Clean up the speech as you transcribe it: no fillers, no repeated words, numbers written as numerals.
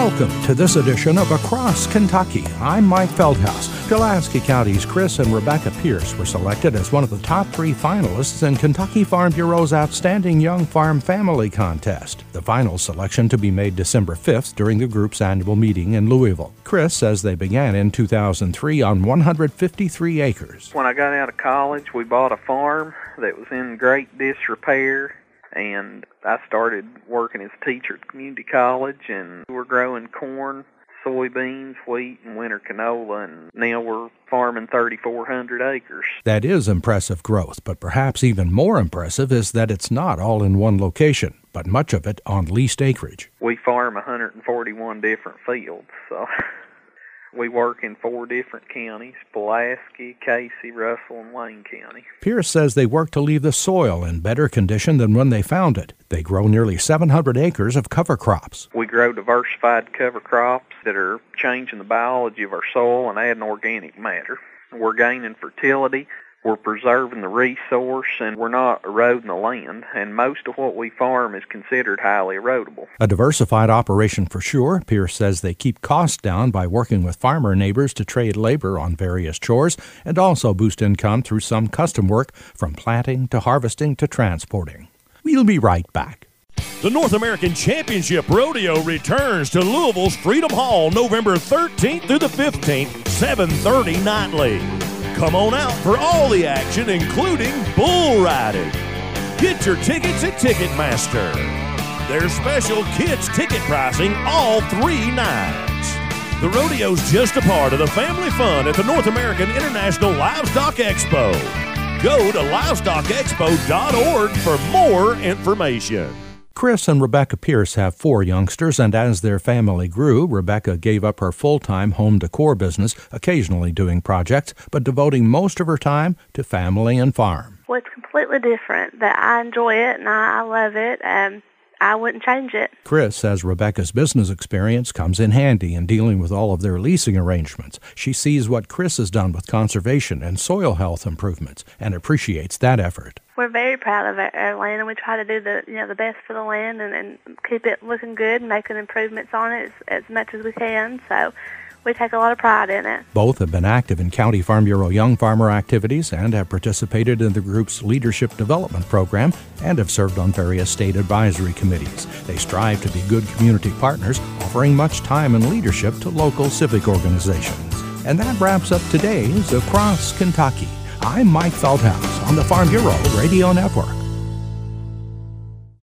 Welcome to this edition of Across Kentucky. I'm Mike Feldhaus. Pulaski County's Chris and Rebecca Pierce were selected as one of the top 3 finalists in Kentucky Farm Bureau's Outstanding Young Farm Family Contest. The final selection to be made December 5th during the group's annual meeting in Louisville. Chris says they began in 2003 on 153 acres. When I got out of college, we bought a farm that was in great disrepair, and I started working as a teacher at community college, and we're growing corn, soybeans, wheat, and winter canola, and now we're farming 3,400 acres. That is impressive growth, but perhaps even more impressive is that it's not all in one location, but much of it on leased acreage. We farm 141 different fields, so we work in 4 different counties: Pulaski, Casey, Russell, and Wayne County. Pierce says they work to leave the soil in better condition than when they found it. They grow nearly 700 acres of cover crops. We grow diversified cover crops that are changing the biology of our soil and adding organic matter. We're gaining fertility. We're preserving the resource, and we're not eroding the land, and most of what we farm is considered highly erodible. A diversified operation for sure. Pierce says they keep costs down by working with farmer neighbors to trade labor on various chores and also boost income through some custom work from planting to harvesting to transporting. We'll be right back. The North American Championship Rodeo returns to Louisville's Freedom Hall November 13th through the 15th, 7:30 nightly. Come on out for all the action, including bull riding. Get your tickets at Ticketmaster. There's special kids ticket pricing all 3 nights. The rodeo's just a part of the family fun at the North American International Livestock Expo. Go to livestockexpo.org for more information. Chris and Rebecca Pierce have 4 youngsters, and as their family grew, Rebecca gave up her full-time home decor business, occasionally doing projects, but devoting most of her time to family and farm. Well, it's completely different. That I enjoy it, and I love it, and I wouldn't change it. Chris says Rebecca's business experience comes in handy in dealing with all of their leasing arrangements. She sees what Chris has done with conservation and soil health improvements and appreciates that effort. We're very proud of our land, and we try to do the best for the land and keep it looking good and making improvements on it as much as we can. So we take a lot of pride in it. Both have been active in County Farm Bureau Young Farmer activities and have participated in the group's leadership development program and have served on various state advisory committees. They strive to be good community partners, offering much time and leadership to local civic organizations. And that wraps up today's Across Kentucky. I'm Mike Feldhaus on the Farm Bureau Radio Network.